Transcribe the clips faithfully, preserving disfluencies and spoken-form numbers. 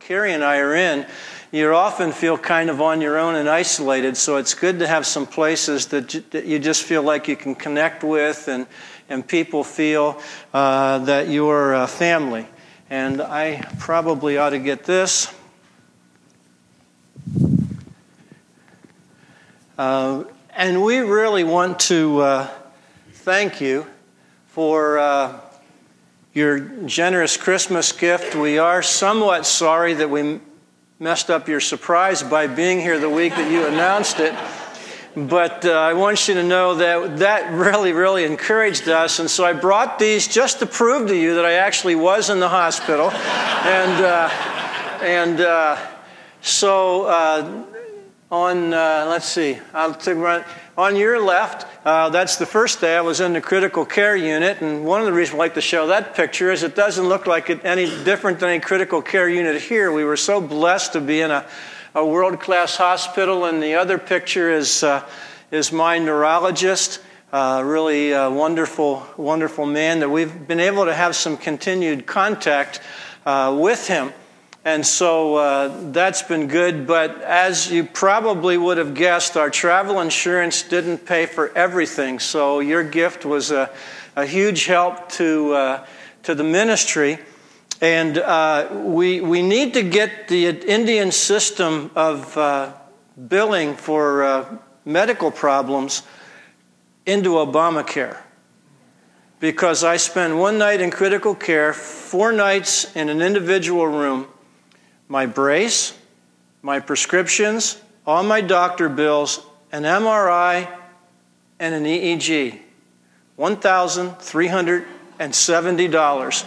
Carrie and I are in, you often feel kind of on your own and isolated, so it's good to have some places that, j- that you just feel like you can connect with, and, and people feel uh, that you're a family. And I probably ought to get this. Uh, and we really want to uh, thank you for uh, your generous Christmas gift. We are somewhat sorry that we messed up your surprise by being here the week that you announced it. But uh, I want you to know that that really, really encouraged us. And so I brought these just to prove to you that I actually was in the hospital. and uh, and uh, so uh, on, uh, let's see, I'll take run. On your left, uh, that's the first day I was in the critical care unit. And one of the reasons I like to show that picture is it doesn't look like it any different than a critical care unit here. We were so blessed to be in a, a world-class hospital. And the other picture is uh, is my neurologist, uh, really uh, wonderful, wonderful man that we've been able to have some continued contact uh, with him. And so uh, that's been good, but as you probably would have guessed, our travel insurance didn't pay for everything. So your gift was a, a huge help to uh, to the ministry, and uh, we we need to get the Indian system of uh, billing for uh, medical problems into Obamacare. Because I spend one night in critical care, four nights in an individual room. My brace, my prescriptions, all my doctor bills, an M R I, and an E E G. one thousand three hundred seventy dollars.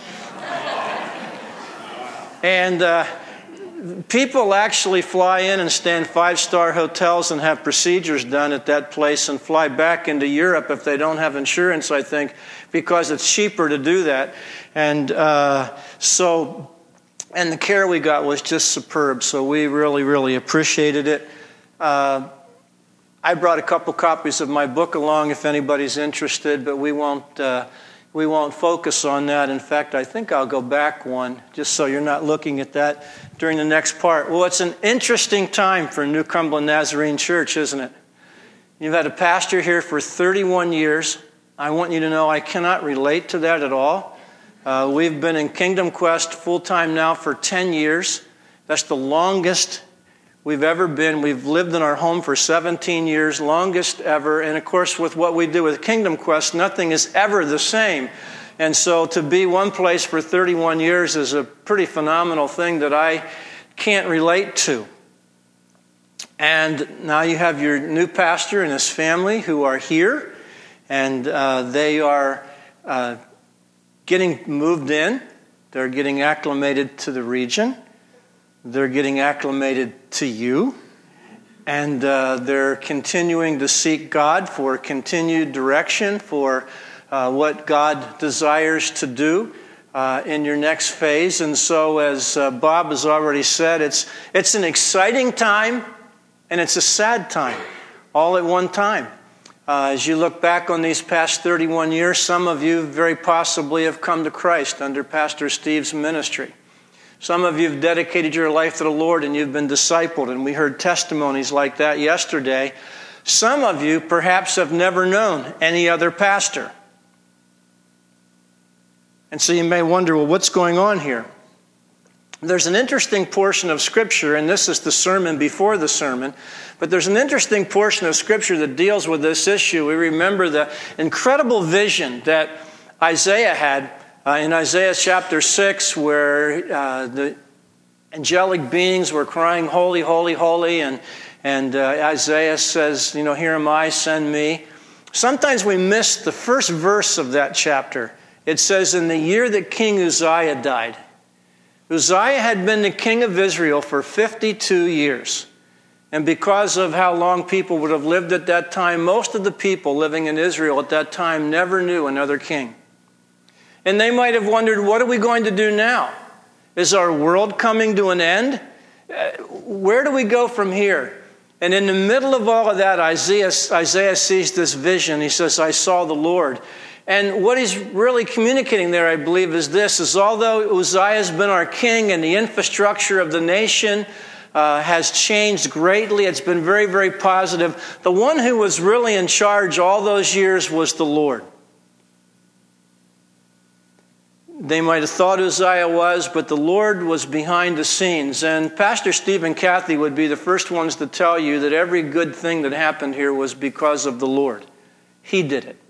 And uh, people actually fly in and stay in five-star hotels and have procedures done at that place and fly back into Europe if they don't have insurance, I think, because it's cheaper to do that. And uh, so... And the care we got was just superb, so we really, really appreciated it. Uh, I brought a couple copies of my book along if anybody's interested, but we won't uh, we won't focus on that. In fact, I think I'll go back one, just so you're not looking at that during the next part. Well, it's an interesting time for New Cumberland Nazarene Church, isn't it? You've had a pastor here for thirty-one years. I want you to know I cannot relate to that at all. Uh, we've been in Kingdom Quest full-time now for ten years. That's the longest we've ever been. We've lived in our home for seventeen years, longest ever. And of course, with what we do with Kingdom Quest, nothing is ever the same. And so to be one place for thirty-one years is a pretty phenomenal thing that I can't relate to. And now you have your new pastor and his family who are here. And uh, they are... Uh, getting moved in, they're getting acclimated to the region, they're getting acclimated to you, and uh, they're continuing to seek God for continued direction for uh, what God desires to do uh, in your next phase. And so, as uh, Bob has already said, it's it's an exciting time and it's a sad time all at one time. Uh, as you look back on these past thirty-one years, some of you very possibly have come to Christ under Pastor Steve's ministry. Some of you have dedicated your life to the Lord and you've been discipled, and we heard testimonies like that yesterday. Some of you perhaps have never known any other pastor. And so you may wonder, well, what's going on here? There's an interesting portion of Scripture, and this is the sermon before the sermon, but there's an interesting portion of Scripture that deals with this issue. We remember the incredible vision that Isaiah had uh, in Isaiah chapter six, where uh, the angelic beings were crying, holy, holy, holy, and, and uh, Isaiah says, you know, here am I, send me. Sometimes we miss the first verse of that chapter. It says, in the year that King Uzziah died. Uzziah had been the king of Israel for fifty-two years. And because of how long people would have lived at that time, most of the people living in Israel at that time never knew another king. And they might have wondered, what are we going to do now? Is our world coming to an end? Where do we go from here? And in the middle of all of that, Isaiah, Isaiah sees this vision. He says, I saw the Lord. And what he's really communicating there, I believe, is this, is although Uzziah has been our king and the infrastructure of the nation uh, has changed greatly, it's been very, very positive, the one who was really in charge all those years was the Lord. They might have thought Uzziah was, but the Lord was behind the scenes. And Pastor Steve and Kathy would be the first ones to tell you that every good thing that happened here was because of the Lord. He did it.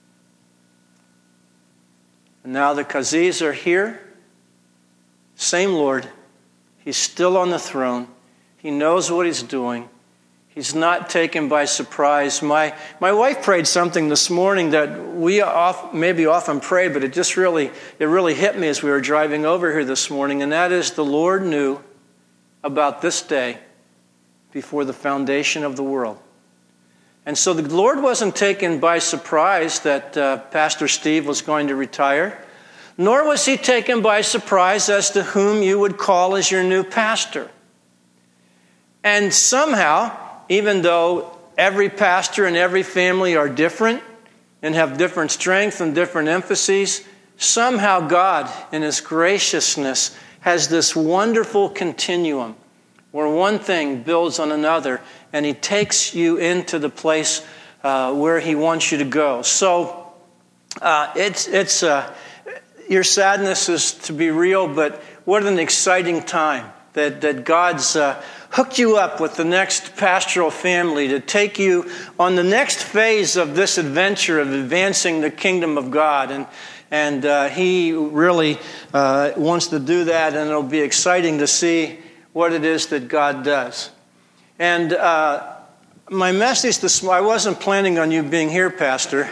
And now the Kazis are here. Same Lord. He's still on the throne. He knows what he's doing. He's not taken by surprise. My my wife prayed something this morning that we off, maybe often pray, but it just really, it really hit me as we were driving over here this morning, and that is the Lord knew about this day before the foundation of the world. And so the Lord wasn't taken by surprise that uh, Pastor Steve was going to retire, nor was he taken by surprise as to whom you would call as your new pastor. And somehow, even though every pastor and every family are different and have different strengths and different emphases, somehow God, in his graciousness, has this wonderful continuum where one thing builds on another, and he takes you into the place uh, where he wants you to go. So uh, it's it's uh, your sadness is to be real, but what an exciting time that that God's uh, hooked you up with the next pastoral family to take you on the next phase of this adventure of advancing the kingdom of God. And and uh, he really uh, wants to do that, and it'll be exciting to see what it is that God does. And uh, my message this morning, I wasn't planning on you being here, Pastor.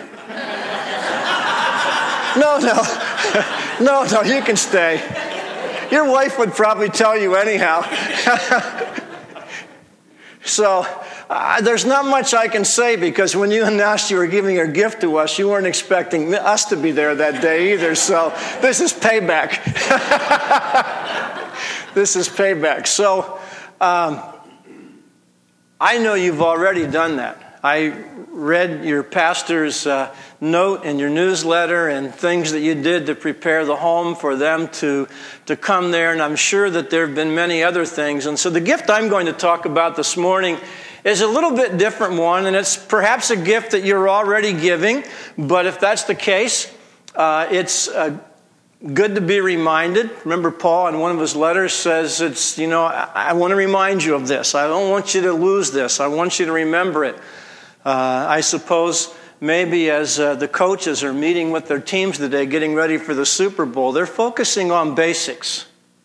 No, no. No, no, you can stay. Your wife would probably tell you anyhow. So uh, there's not much I can say, because when you announced you were giving your gift to us, you weren't expecting us to be there that day either. So this is payback. This is payback. So um, I know you've already done that. I read your pastor's uh, note in your newsletter and things that you did to prepare the home for them to, to come there. And I'm sure that there have been many other things. And so the gift I'm going to talk about this morning is a little bit different one. And it's perhaps a gift that you're already giving. But if that's the case, uh, it's uh, good to be reminded. Remember, Paul in one of his letters says, it's, you know, I, I want to remind you of this. I don't want you to lose this. I want you to remember it. Uh, I suppose maybe as uh, the coaches are meeting with their teams today, getting ready for the Super Bowl, they're focusing on basics.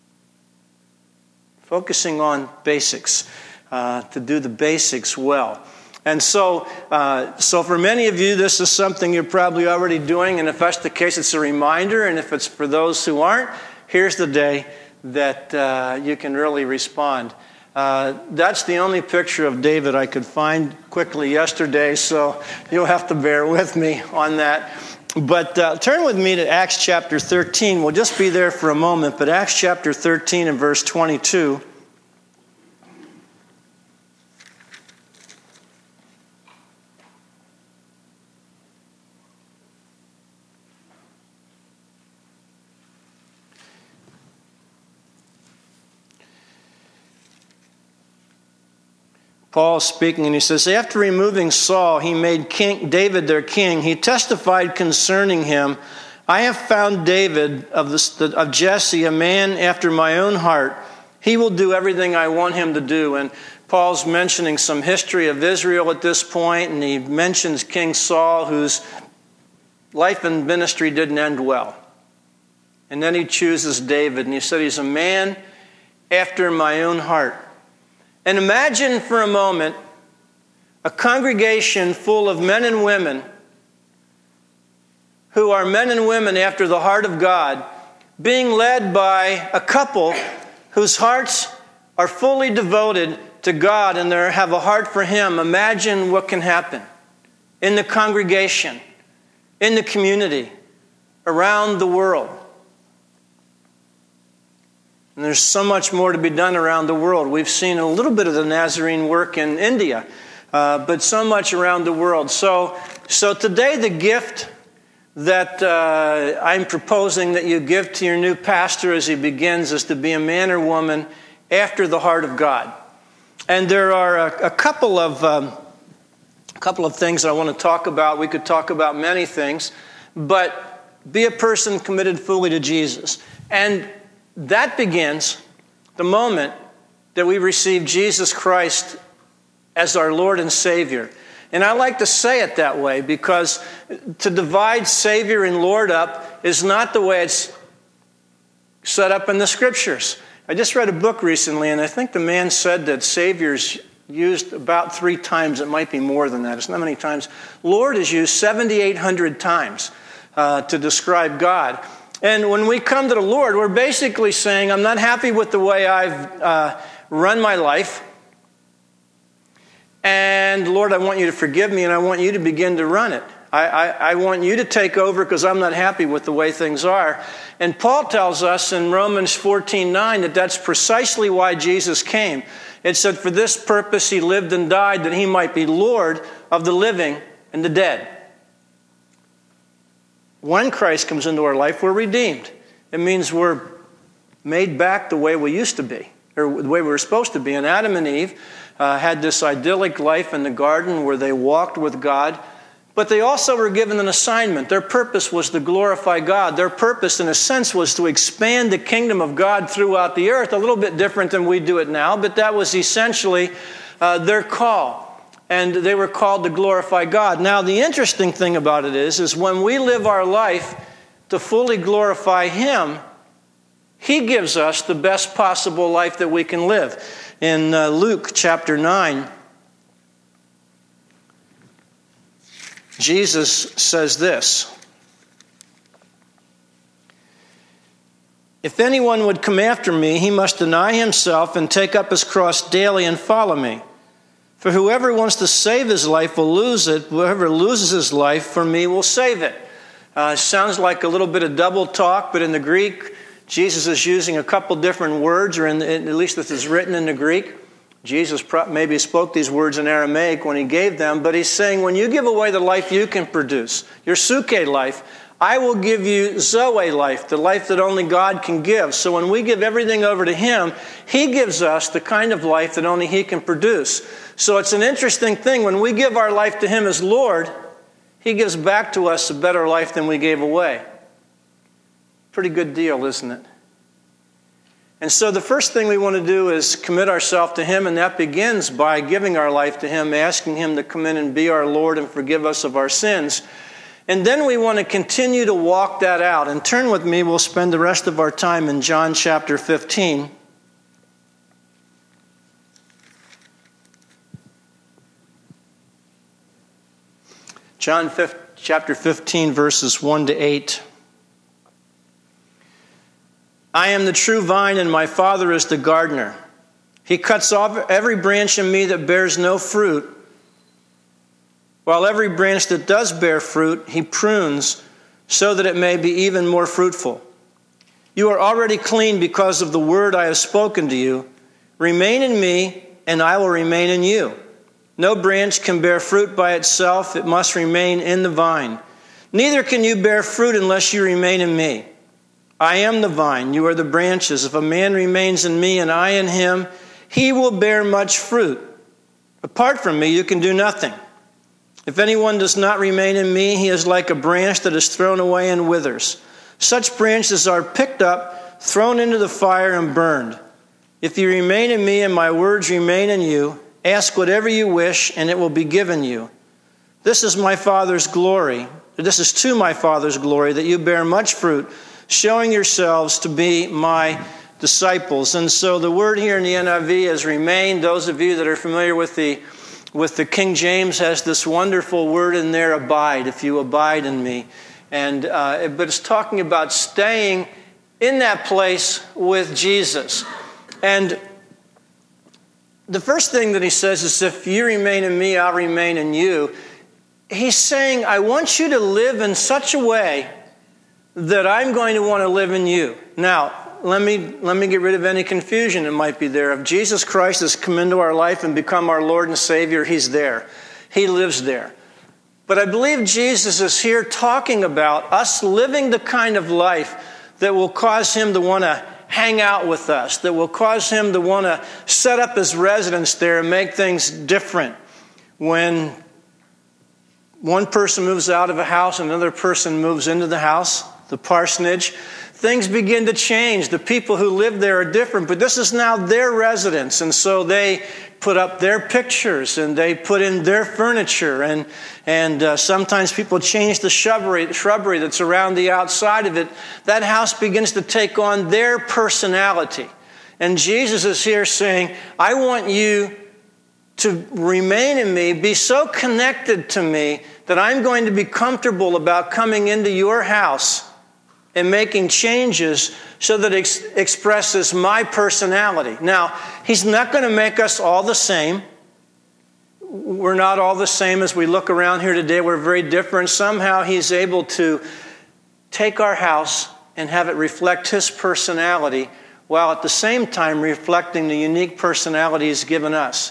Focusing on basics, uh, to do the basics well. And so, uh, so for many of you, this is something you're probably already doing, and if that's the case, it's a reminder, and if it's for those who aren't, here's the day that uh, you can really respond. Uh, that's the only picture of David I could find quickly yesterday, so you'll have to bear with me on that. But uh, turn with me to Acts chapter thirteen. We'll just be there for a moment, but Acts chapter thirteen and verse twenty-two. Paul speaking, and he says, after removing Saul, he made King David their king. He testified concerning him, I have found David of, the, of Jesse, a man after my own heart. He will do everything I want him to do. And Paul's mentioning some history of Israel at this point, and he mentions King Saul, whose life and ministry didn't end well. And then he chooses David, and he said he's a man after my own heart. And imagine for a moment a congregation full of men and women who are men and women after the heart of God, being led by a couple whose hearts are fully devoted to God and they have a heart for Him. Imagine what can happen in the congregation, in the community, around the world. And there's so much more to be done around the world. We've seen a little bit of the Nazarene work in India, uh, but so much around the world. So, so today the gift that uh, I'm proposing that you give to your new pastor as he begins is to be a man or woman after the heart of God. And there are a, a couple of um, a couple of things that I want to talk about. We could talk about many things, but be a person committed fully to Jesus. And that begins the moment that we receive Jesus Christ as our Lord and Savior. And I like to say it that way because to divide Savior and Lord up is not the way it's set up in the Scriptures. I just read a book recently, and I think the man said that Savior's used about three times. It might be more than that. It's not many times. Lord is used seventy-eight hundred times uh, to describe God. And when we come to the Lord, we're basically saying, I'm not happy with the way I've uh, run my life. And Lord, I want you to forgive me, and I want you to begin to run it. I, I, I want you to take over because I'm not happy with the way things are. And Paul tells us in Romans fourteen nine that that's precisely why Jesus came. It said, for this purpose he lived and died, that he might be Lord of the living and the dead. When Christ comes into our life, we're redeemed. It means we're made back the way we used to be, or the way we were supposed to be. And Adam and Eve uh, had this idyllic life in the garden where they walked with God, but they also were given an assignment. Their purpose was to glorify God. Their purpose, in a sense, was to expand the kingdom of God throughout the earth, a little bit different than we do it now, but that was essentially uh, their call. And they were called to glorify God. Now, the interesting thing about it is, is when we live our life to fully glorify Him, He gives us the best possible life that we can live. In uh, Luke chapter nine, Jesus says this, if anyone would come after me, he must deny himself and take up his cross daily and follow me. For whoever wants to save his life will lose it. Whoever loses his life for me will save it. Uh, sounds like a little bit of double talk, but in the Greek, Jesus is using a couple different words, or in the, at least this is written in the Greek. Jesus maybe spoke these words in Aramaic when he gave them, but he's saying, when you give away the life you can produce, your suke life, I will give you zoe life, the life that only God can give. So when we give everything over to Him, He gives us the kind of life that only He can produce. So it's an interesting thing. When we give our life to Him as Lord, He gives back to us a better life than we gave away. Pretty good deal, isn't it? And so the first thing we want to do is commit ourselves to Him, and that begins by giving our life to Him, asking Him to come in and be our Lord and forgive us of our sins. And then we want to continue to walk that out. And turn with me, we'll spend the rest of our time in John chapter fifteen. John chapter fifteen, verses one to eight. I am the true vine, and my Father is the gardener. He cuts off every branch in me that bears no fruit, while every branch that does bear fruit, He prunes, so that it may be even more fruitful. You are already clean because of the word I have spoken to you. Remain in me, and I will remain in you. No branch can bear fruit by itself. It must remain in the vine. Neither can you bear fruit unless you remain in me. I am the vine, you are the branches. If a man remains in me and I in him, he will bear much fruit. Apart from me, you can do nothing. If anyone does not remain in me, he is like a branch that is thrown away and withers. Such branches are picked up, thrown into the fire, and burned. If you remain in me and my words remain in you, ask whatever you wish, and it will be given you. This is my Father's glory. This is to my Father's glory, that you bear much fruit, showing yourselves to be my disciples. And so the word here in the N I V is remain. Those of you that are familiar with the with the King James has this wonderful word in there, abide, if you abide in me. And uh, but it's talking about staying in that place with Jesus. And the first thing that he says is, if you remain in me, I'll remain in you. He's saying, I want you to live in such a way that I'm going to want to live in you. Now, let me let me get rid of any confusion that might be there. If Jesus Christ has come into our life and become our Lord and Savior, He's there. He lives there. But I believe Jesus is here talking about us living the kind of life that will cause him to want to hang out with us, that will cause him to want to set up his residence there and make things different. When one person moves out of a house, another person moves into the house, the parsonage, things begin to change. The people who live there are different, but this is now their residence. And so they put up their pictures and they put in their furniture. And, and uh, sometimes people change the shrubbery, shrubbery that's around the outside of it. That house begins to take on their personality. And Jesus is here saying, I want you to remain in me, be so connected to me that I'm going to be comfortable about coming into your house and making changes so that it ex- expresses my personality. Now, he's not going to make us all the same. We're not all the same as we look around here today. We're very different. Somehow he's able to take our house and have it reflect his personality while at the same time reflecting the unique personality he's given us.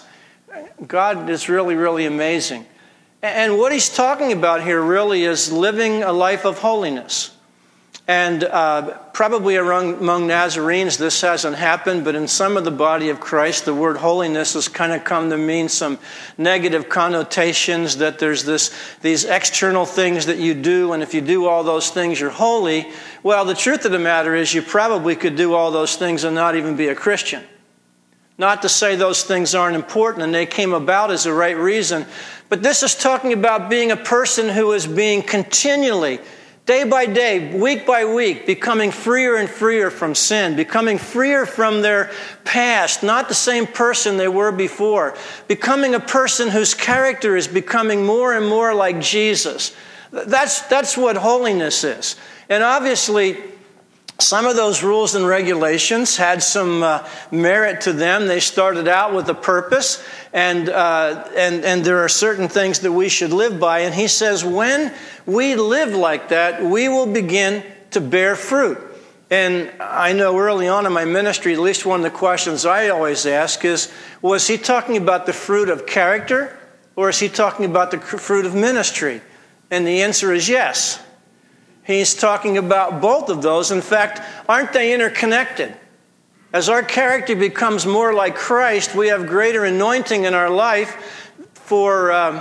God is really, really amazing. And what he's talking about here really is living a life of holiness. And uh, probably among, among Nazarenes this hasn't happened, but in some of the body of Christ, the word holiness has kind of come to mean some negative connotations, that there's this these external things that you do, and if you do all those things, you're holy. Well, the truth of the matter is you probably could do all those things and not even be a Christian. Not to say those things aren't important and they came about as the right reason, but this is talking about being a person who is being continually, day by day, week by week, becoming freer and freer from sin, becoming freer from their past, not the same person they were before, becoming a person whose character is becoming more and more like Jesus. That's, that's what holiness is. And obviously, some of those rules and regulations had some uh, merit to them. They started out with a purpose, and, uh, and, and there are certain things that we should live by. And he says, when we live like that, we will begin to bear fruit. And I know early on in my ministry, at least one of the questions I always ask is, was he talking about the fruit of character, or is he talking about the fruit of ministry? And the answer is yes. He's talking about both of those. In fact, aren't they interconnected? As our character becomes more like Christ, we have greater anointing in our life for um,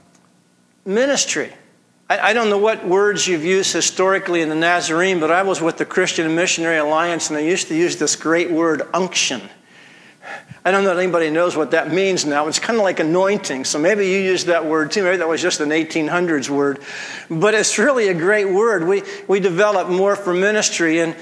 ministry. I, I don't know what words you've used historically in the Nazarene, but I was with the Christian Missionary Alliance, and they used to use this great word, unction. I don't know if anybody knows what that means now. It's kind of like anointing. So maybe you used that word too. Maybe that was just an eighteen hundreds word. But it's really a great word. We, we develop more for ministry. And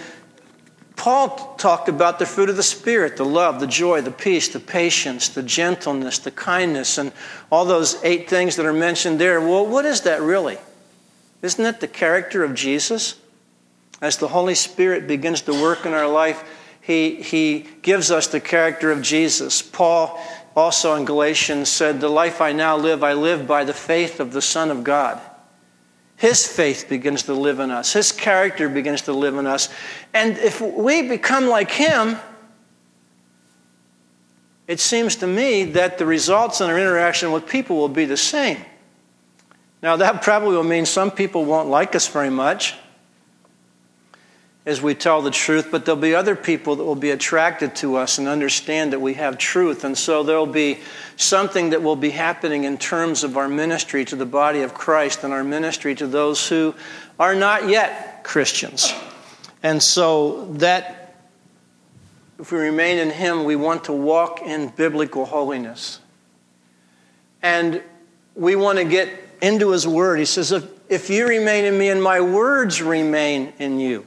Paul talked about the fruit of the Spirit, the love, the joy, the peace, the patience, the gentleness, the kindness, and all those eight things that are mentioned there. Well, what is that really? Isn't it the character of Jesus? As the Holy Spirit begins to work in our life, He, he gives us the character of Jesus. Paul also in Galatians said, the life I now live, I live by the faith of the Son of God. His faith begins to live in us. His character begins to live in us. And if we become like him, it seems to me that the results in our interaction with people will be the same. Now that probably will mean some people won't like us very much as we tell the truth, but there'll be other people that will be attracted to us and understand that we have truth. And so there'll be something that will be happening in terms of our ministry to the body of Christ and our ministry to those who are not yet Christians. And so that, if we remain in him, we want to walk in biblical holiness. And we want to get into his word. He says, if, if you remain in me and my words remain in you.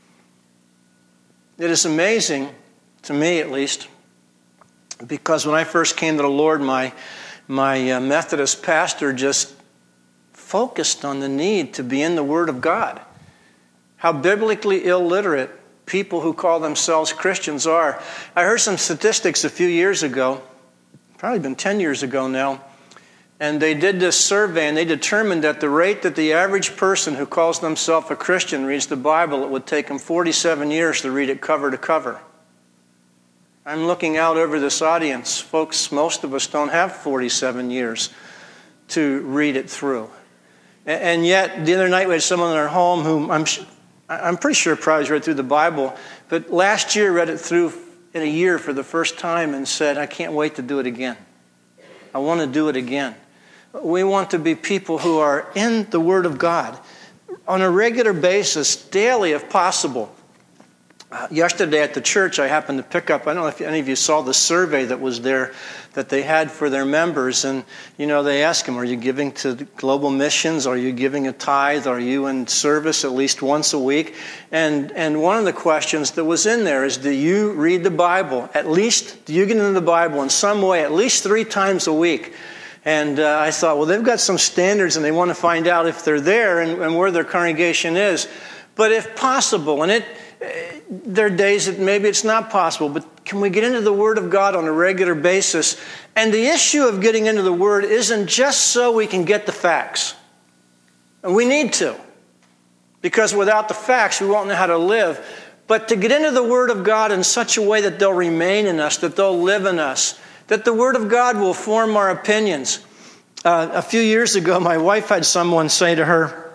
It is amazing, to me at least, because when I first came to the Lord, my, my uh, Methodist pastor just focused on the need to be in the Word of God. How biblically illiterate people who call themselves Christians are. I heard some statistics a few years ago, probably been ten years ago now, and they did this survey, and they determined that the rate that the average person who calls themselves a Christian reads the Bible, it would take them forty-seven years to read it cover to cover. I'm looking out over this audience. Folks, most of us don't have forty-seven years to read it through. And yet, the other night we had someone in our home who I'm, I'm pretty sure probably read through the Bible, but last year read it through in a year for the first time and said, I can't wait to do it again. I want to do it again. We want to be people who are in the Word of God on a regular basis, daily if possible. Uh, yesterday at the church, I happened to pick up, I don't know if any of you saw the survey that was there that they had for their members. And, you know, they ask them, are you giving to global missions? Are you giving a tithe? Are you in service at least once a week? And and one of the questions that was in there is, do you read the Bible? At least, do you get into the Bible in some way at least three times a week? And uh, I thought, well, they've got some standards and they want to find out if they're there and, and where their congregation is. But if possible, and it there are days that maybe it's not possible, but can we get into the Word of God on a regular basis? And the issue of getting into the Word isn't just so we can get the facts. And we need to. Because without the facts, we won't know how to live. But to get into the Word of God in such a way that they'll remain in us, that they'll live in us, that the Word of God will form our opinions. Uh, a few years ago, my wife had someone say to her,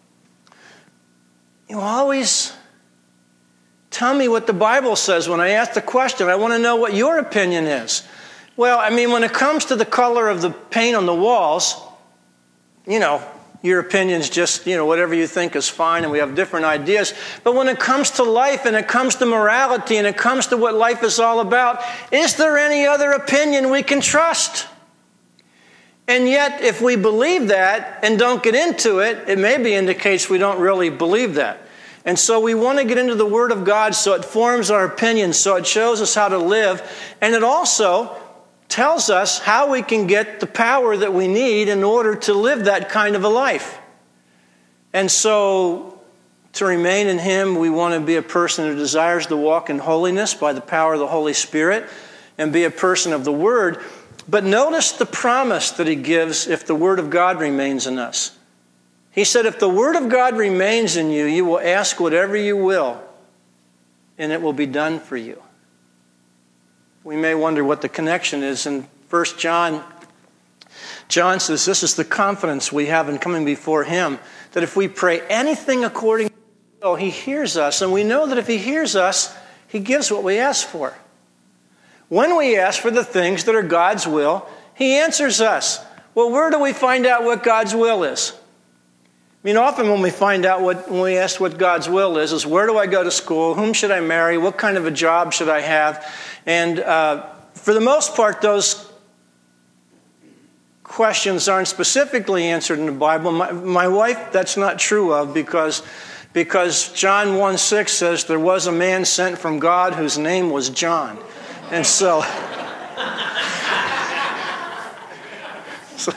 you always tell me what the Bible says when I ask the question. I want to know what your opinion is. Well, I mean, when it comes to the color of the paint on the walls, you know, your opinion's just, you know, whatever you think is fine, and we have different ideas. But when it comes to life, and it comes to morality, and it comes to what life is all about, is there any other opinion we can trust? And yet, if we believe that and don't get into it, it maybe indicates we don't really believe that. And so we want to get into the Word of God so it forms our opinions, so it shows us how to live, and it also tells us how we can get the power that we need in order to live that kind of a life. And so to remain in Him, we want to be a person who desires to walk in holiness by the power of the Holy Spirit and be a person of the Word. But notice the promise that He gives if the Word of God remains in us. He said, if the Word of God remains in you, you will ask whatever you will, and it will be done for you. We may wonder what the connection is. In First John, John says, this is the confidence we have in coming before Him, that if we pray anything according to His will, He hears us. And we know that if He hears us, He gives what we ask for. When we ask for the things that are God's will, He answers us. Well, where do we find out what God's will is? I mean, often when we find out what, when we ask what God's will is, is where do I go to school? Whom should I marry? What kind of a job should I have? And uh, for the most part, those questions aren't specifically answered in the Bible. My, my wife, that's not true of because, because John one six says there was a man sent from God whose name was John. And so... so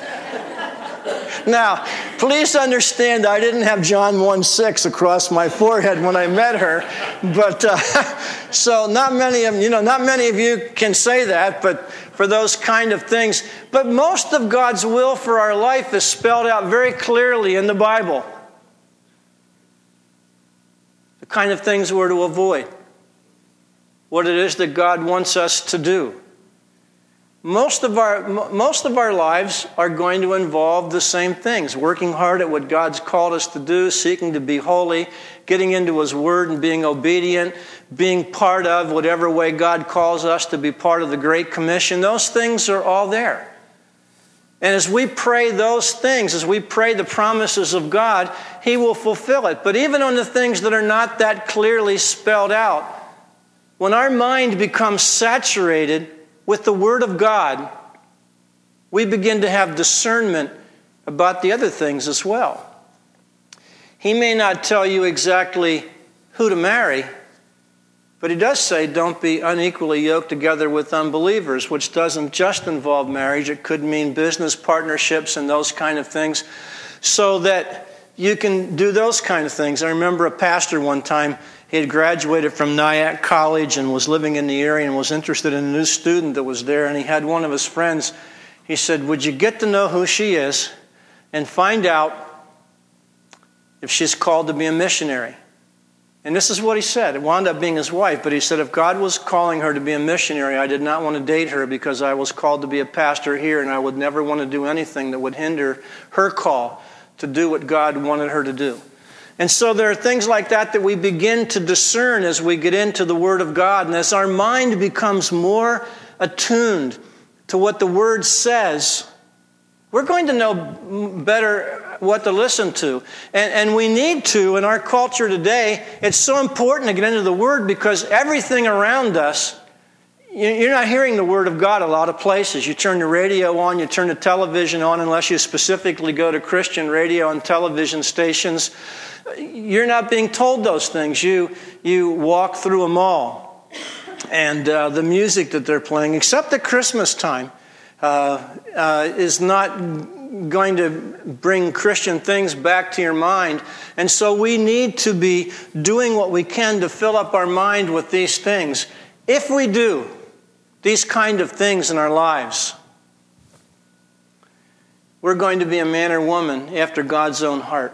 now, please understand I didn't have John one six across my forehead when I met her, but uh, so not many of you know, not many of you can say that, but for those kind of things. But most of God's will for our life is spelled out very clearly in the Bible. The kind of things we're to avoid, what it is that God wants us to do. Most of our most of our lives are going to involve the same things. Working hard at what God's called us to do, seeking to be holy, getting into His Word and being obedient, being part of whatever way God calls us to be part of the Great Commission. Those things are all there. And as we pray those things, as we pray the promises of God, He will fulfill it. But even on the things that are not that clearly spelled out, when our mind becomes saturated with the Word of God, we begin to have discernment about the other things as well. He may not tell you exactly who to marry, but He does say don't be unequally yoked together with unbelievers, which doesn't just involve marriage. It could mean business partnerships and those kind of things, so that you can do those kind of things. I remember a pastor one time, he had graduated from Nyack College and was living in the area and was interested in a new student that was there. And he had one of his friends. He said, would you get to know who she is and find out if she's called to be a missionary? And this is what he said. It wound up being his wife. But he said, if God was calling her to be a missionary, I did not want to date her because I was called to be a pastor here, and I would never want to do anything that would hinder her call to do what God wanted her to do. And so there are things like that that we begin to discern as we get into the Word of God. And as our mind becomes more attuned to what the Word says, we're going to know better what to listen to. And, and we need to, in our culture today, it's so important to get into the Word because everything around us, you're not hearing the Word of God a lot of places. You turn the radio on, you turn the television on, unless you specifically go to Christian radio and television stations. You're not being told those things. You, you walk through a mall, and uh, the music that they're playing, except at Christmas time, uh, uh, is not going to bring Christian things back to your mind. And so we need to be doing what we can to fill up our mind with these things. If we do these kind of things in our lives, we're going to be a man or woman after God's own heart.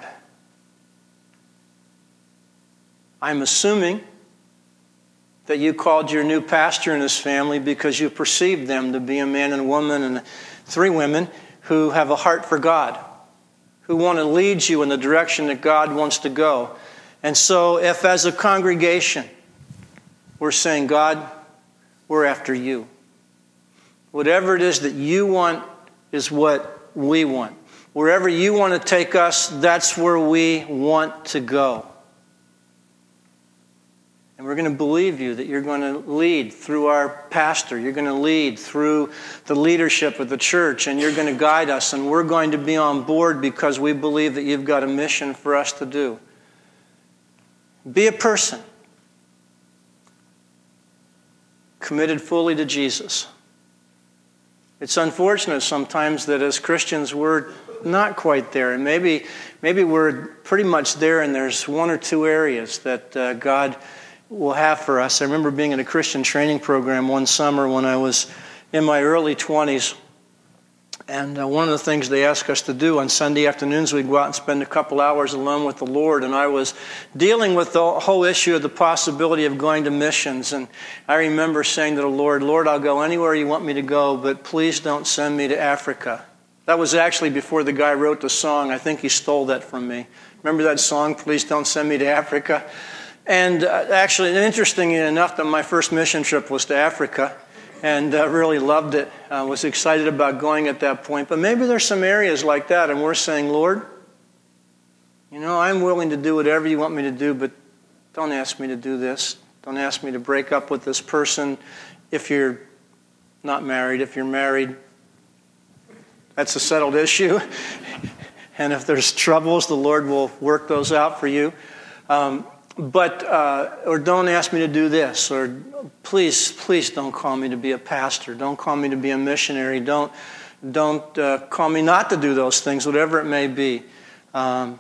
I'm assuming that you called your new pastor and his family because you perceived them to be a man and woman and three women who have a heart for God, who want to lead you in the direction that God wants to go. And so if as a congregation we're saying, God, we're after you. Whatever it is that you want is what we want. Wherever you want to take us, that's where we want to go. And we're going to believe you that you're going to lead through our pastor. You're going to lead through the leadership of the church, and you're going to guide us, and we're going to be on board because we believe that you've got a mission for us to do. Be a person committed fully to Jesus. It's unfortunate sometimes that as Christians we're not quite there, and maybe maybe we're pretty much there, and there's one or two areas that uh, God will have for us. I remember being in a Christian training program one summer when I was in my early twenties, and uh, one of the things they asked us to do on Sunday afternoons, we'd go out and spend a couple hours alone with the Lord, and I was dealing with the whole issue of the possibility of going to missions. And I remember saying to the Lord, Lord, I'll go anywhere you want me to go, but please don't send me to Africa. That was actually before the guy wrote the song. I think he stole that from me. Remember that song, Please Don't Send Me to Africa? And uh, actually, interestingly enough, that my first mission trip was to Africa, and uh, really loved it. I uh, was excited about going at that point. But maybe there's some areas like that, and we're saying, Lord, you know, I'm willing to do whatever you want me to do, but don't ask me to do this. Don't ask me to break up with this person if you're not married. If you're married, that's a settled issue. And if there's troubles, the Lord will work those out for you. Um, But, uh, or don't ask me to do this, or please, please don't call me to be a pastor. Don't call me to be a missionary. Don't, don't uh, call me not to do those things, whatever it may be. Um,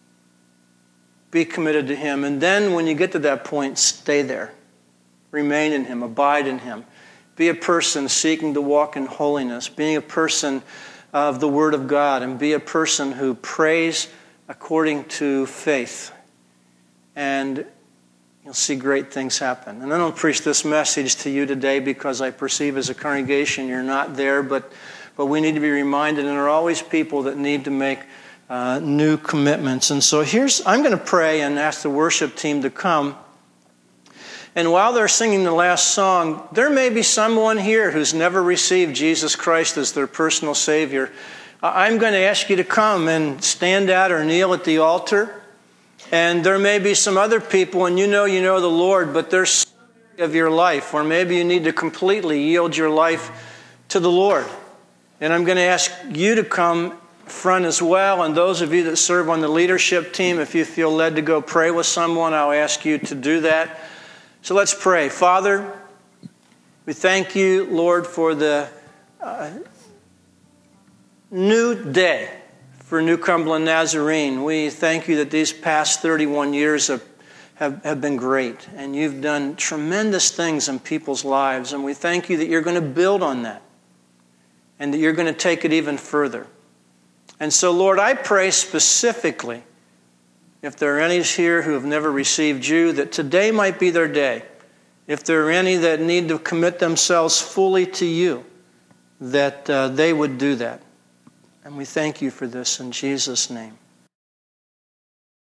be committed to Him. And then when you get to that point, stay there. Remain in Him. Abide in Him. Be a person seeking to walk in holiness. Being a person of the Word of God. And be a person who prays according to faith. And you'll see great things happen. And I don't preach this message to you today because I perceive as a congregation you're not there, but, but we need to be reminded, and there are always people that need to make uh, new commitments. And so here's, I'm going to pray and ask the worship team to come. And while they're singing the last song, there may be someone here who's never received Jesus Christ as their personal Savior. I'm going to ask you to come and stand at or kneel at the altar. And there may be some other people, and you know you know the Lord, but there's some area of your life where maybe you need to completely yield your life to the Lord. And I'm going to ask you to come front as well. And those of you that serve on the leadership team, if you feel led to go pray with someone, I'll ask you to do that. So let's pray. Father, we thank you, Lord, for the uh, new day. For New Cumberland Nazarene, we thank you that these past thirty-one years have, have, have been great. And you've done tremendous things in people's lives. And we thank you that you're going to build on that. And that you're going to take it even further. And so, Lord, I pray specifically, if there are any here who have never received you, that today might be their day. If there are any that need to commit themselves fully to you, that uh, they would do that. And we thank you for this in Jesus' name.